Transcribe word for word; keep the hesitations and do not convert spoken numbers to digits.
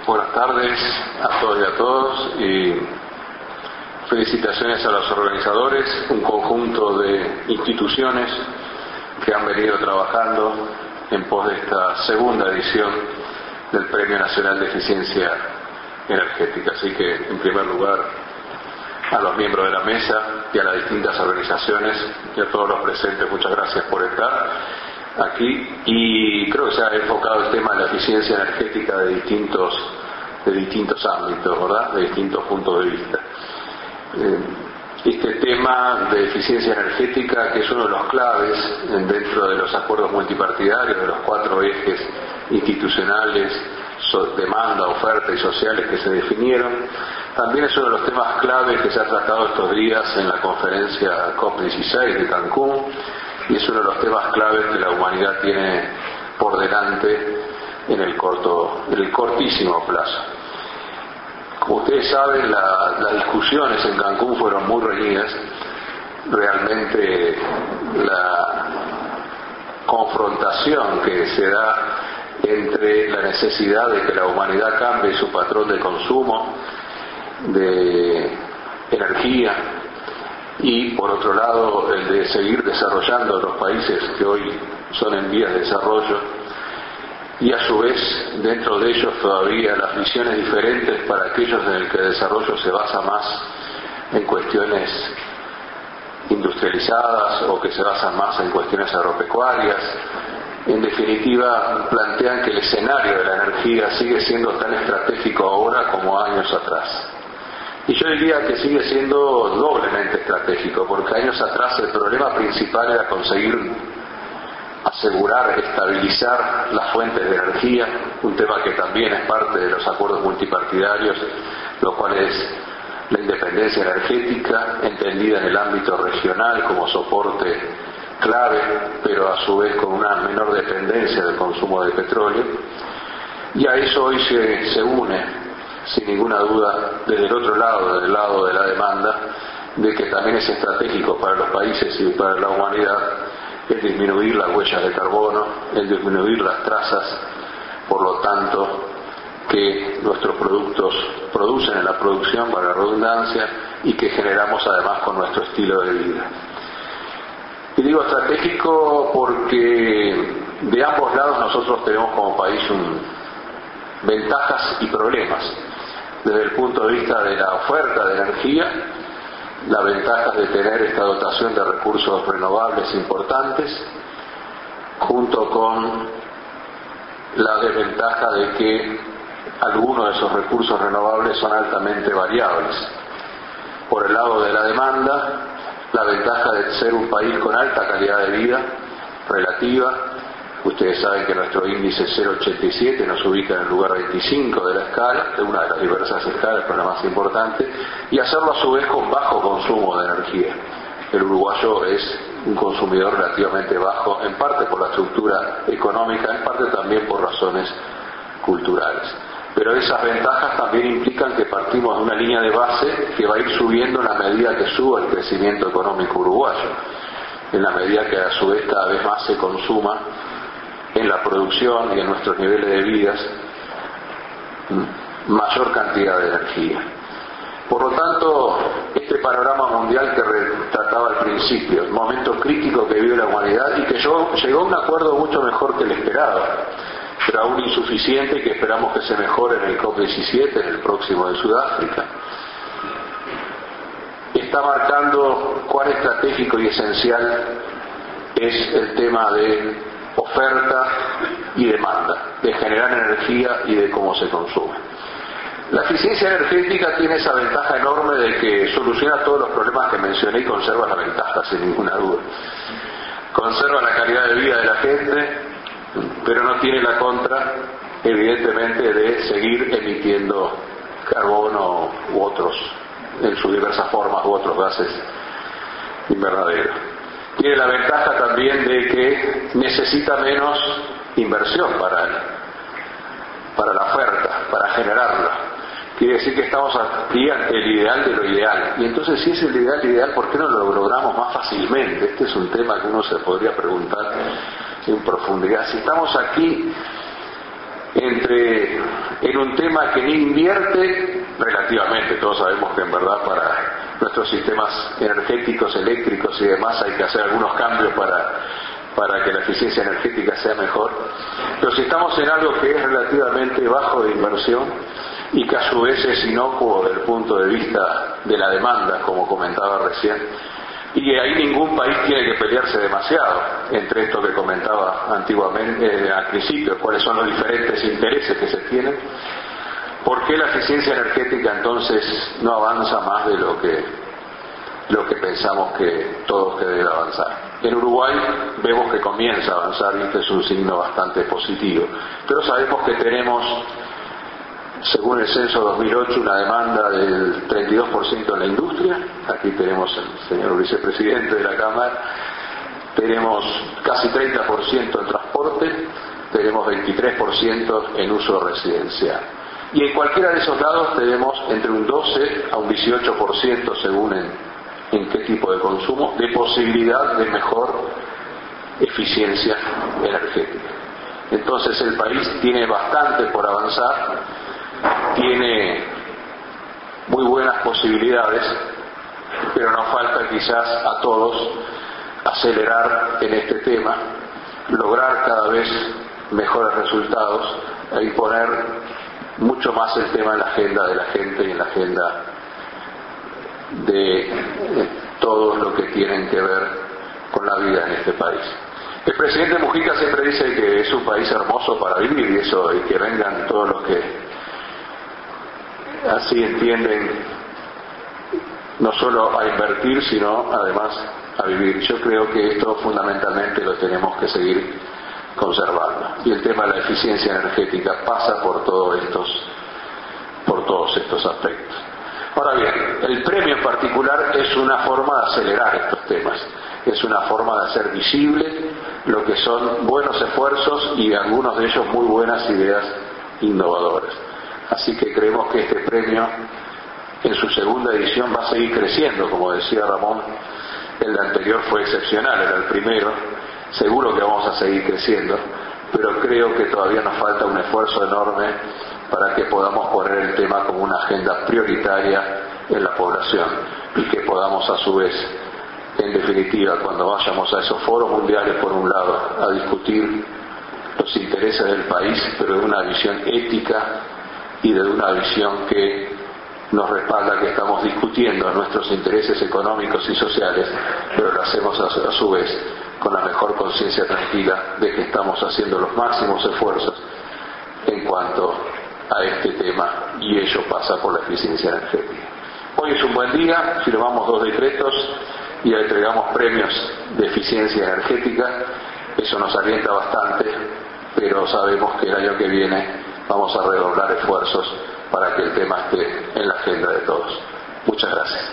Buenas tardes a todos y a todos y felicitaciones a los organizadores, un conjunto de instituciones que han venido trabajando en pos de esta segunda edición del Premio Nacional de Eficiencia Energética. Así que, en primer lugar, a los miembros de la mesa y a las distintas organizaciones y a todos los presentes, muchas gracias por estar aquí. Y creo que se ha enfocado el tema de la eficiencia energética de distintos, de distintos ámbitos, ¿verdad?, de distintos puntos de vista. Este tema de eficiencia energética, que es uno de los claves dentro de los acuerdos multipartidarios, de los cuatro ejes institucionales, demanda, oferta y sociales que se definieron, también es uno de los temas claves que se ha tratado estos días en la conferencia COP dieciséis de Cancún, y es uno de los temas claves que la humanidad tiene por delante en el corto, en el cortísimo plazo. Como ustedes saben, la, las discusiones en Cancún fueron muy reñidas. Realmente la confrontación que se da entre la necesidad de que la humanidad cambie su patrón de consumo de energía y, por otro lado, el de seguir desarrollando los países que hoy son en vías de desarrollo, y a su vez dentro de ellos todavía las visiones diferentes para aquellos en el que el desarrollo se basa más en cuestiones industrializadas o que se basan más en cuestiones agropecuarias. En definitiva, plantean que el escenario de la energía sigue siendo tan estratégico ahora como años atrás. Y yo diría que sigue siendo doblemente estratégico, porque años atrás el problema principal era conseguir asegurar, estabilizar las fuentes de energía, un tema que también es parte de los acuerdos multipartidarios, lo cual es la independencia energética, entendida en el ámbito regional como soporte clave, pero a su vez con una menor dependencia del consumo de petróleo. Y a eso hoy se, se une, sin ninguna duda, desde el otro lado, desde el lado de la demanda, de que también es estratégico para los países y para la humanidad el disminuir las huellas de carbono, el disminuir las trazas, por lo tanto, que nuestros productos producen en la producción, para la redundancia, y que generamos además con nuestro estilo de vida. Y digo estratégico porque de ambos lados nosotros tenemos como país un, ventajas y problemas. Desde el punto de vista de la oferta de energía, la ventaja de tener esta dotación de recursos renovables importantes, junto con la desventaja de que algunos de esos recursos renovables son altamente variables. Por el lado de la demanda, la ventaja de ser un país con alta calidad de vida relativa. Ustedes saben que nuestro índice cero coma ochenta y siete nos ubica en el lugar veinticinco de la escala, de una de las diversas escalas, pero la más importante, y hacerlo a su vez con bajo consumo de energía. El uruguayo es un consumidor relativamente bajo, en parte por la estructura económica, en parte también por razones culturales. Pero esas ventajas también implican que partimos de una línea de base que va a ir subiendo en la medida que suba el crecimiento económico uruguayo, en la medida que a su vez cada vez más se consuma en la producción y en nuestros niveles de vidas mayor cantidad de energía. Por lo tanto, este panorama mundial que retrataba al principio, el momento crítico que vive la humanidad y que llegó, llegó a un acuerdo mucho mejor que el esperado, pero aún insuficiente y que esperamos que se mejore en el COP diecisiete, en el próximo de Sudáfrica, está marcando cuán estratégico y esencial es el tema de oferta y demanda, de generar energía y de cómo se consume. La eficiencia energética tiene esa ventaja enorme de que soluciona todos los problemas que mencioné y conserva la ventaja, sin ninguna duda. Conserva la calidad de vida de la gente, pero no tiene la contra, evidentemente, de seguir emitiendo carbono u otros, en sus diversas formas, u otros gases invernaderos. Tiene la ventaja también de que necesita menos inversión para, para la oferta, para generarla. Quiere decir que estamos aquí ante el ideal de lo ideal. Y entonces, si es el ideal ideal, ¿por qué no lo logramos más fácilmente? Este es un tema que uno se podría preguntar en profundidad. Si estamos aquí entre en un tema que ni invierte relativamente, todos sabemos que en verdad para nuestros sistemas energéticos, eléctricos y demás hay que hacer algunos cambios para, para que la eficiencia energética sea mejor, pero si estamos en algo que es relativamente bajo de inversión y que a su vez es inocuo desde el punto de vista de la demanda, como comentaba recién, y ahí ningún país tiene que pelearse demasiado entre esto que comentaba antiguamente, eh, al principio, cuáles son los diferentes intereses que se tienen. ¿Por qué la eficiencia energética entonces no avanza más de lo que, lo que pensamos que todos que debe avanzar? En Uruguay vemos que comienza a avanzar y este es un signo bastante positivo, pero sabemos que tenemos, según el censo dos mil ocho, una demanda del treinta y dos por ciento en la industria. Aquí tenemos al señor vicepresidente de la Cámara. Tenemos casi treinta por ciento en transporte, tenemos veintitrés por ciento en uso residencial. Y en cualquiera de esos lados tenemos entre un doce a un dieciocho por ciento, según en, en qué tipo de consumo, de posibilidad de mejor eficiencia energética. Entonces el país tiene bastante por avanzar, tiene muy buenas posibilidades, pero nos falta quizás a todos acelerar en este tema, lograr cada vez mejores resultados e imponer mucho más el tema en la agenda de la gente y en la agenda de todo lo que tienen que ver con la vida en este país. El presidente Mujica siempre dice que es un país hermoso para vivir y eso, y que vengan todos los que así entienden no solo a invertir sino además a vivir. Yo creo que esto fundamentalmente lo tenemos que seguir conservando y el tema de la eficiencia energética pasa por todos estos por todos estos aspectos. Ahora bien, el premio en particular es una forma de acelerar estos temas, es una forma de hacer visible lo que son buenos esfuerzos y algunos de ellos muy buenas ideas innovadoras. Así que creemos que este premio en su segunda edición va a seguir creciendo, como decía Ramón, el anterior fue excepcional, era el primero, seguro que vamos a seguir creciendo, pero creo que todavía nos falta un esfuerzo enorme para que podamos poner el tema como una agenda prioritaria en la población y que podamos a su vez, en definitiva, cuando vayamos a esos foros mundiales por un lado, a discutir los intereses del país, pero de una visión ética y de una visión que nos respalda que estamos discutiendo nuestros intereses económicos y sociales, pero lo hacemos a, a su vez con la mejor conciencia tranquila de que estamos haciendo los máximos esfuerzos en cuanto a este tema y ello pasa por la eficiencia energética. Hoy es un buen día, firmamos dos decretos y entregamos premios de eficiencia energética, eso nos alienta bastante, pero sabemos que el año que viene vamos a redoblar esfuerzos para que el tema esté en la agenda de todos. Muchas gracias.